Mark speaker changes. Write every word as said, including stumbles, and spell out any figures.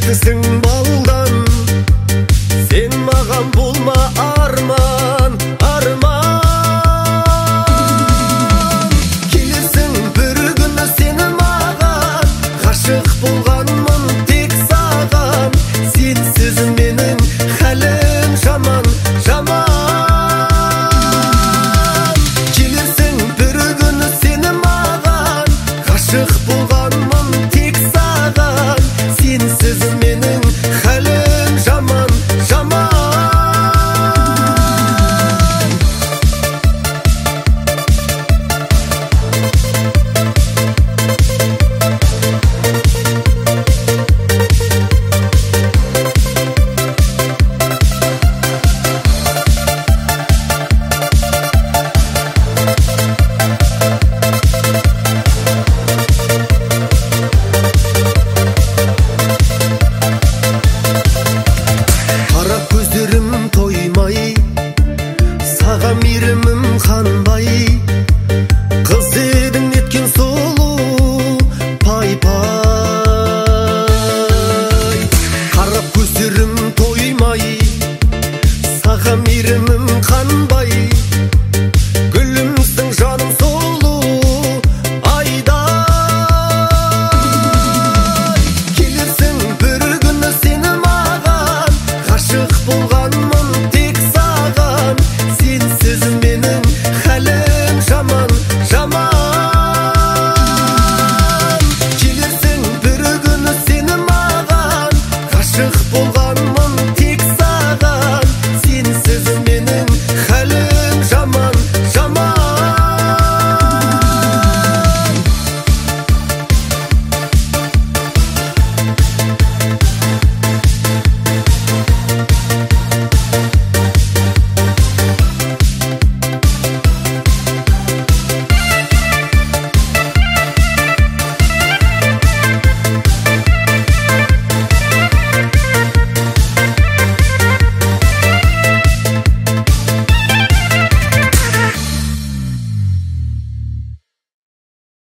Speaker 1: тәттісің балдан, сен маған болма арман, арман. Келесің бір күні сені маған, ғашық болғанмын тек саған, сенсіз менің хәлім жаман, жаман. Келесің бір күні сені маған, ғашық болғанмын тек саған, сенсіз менің хәлім жаман, жаман. Қара көздерім тоймай, саған мейірімім қанбай, қыз едің неткен сұлу, пай пай. Қара көздерім тоймай, саған мейірімім қанбай, гүлімсің жаным сұлу, айдай. Келерсің бір күні сені маған, ғашық болғанмын тек саған, сенсіз менің хәлім жаман, жаман. Келерсің бір күні сені маған, ғашық болғанмын тек саған, сенсіз менің хәлім жаман, жаман.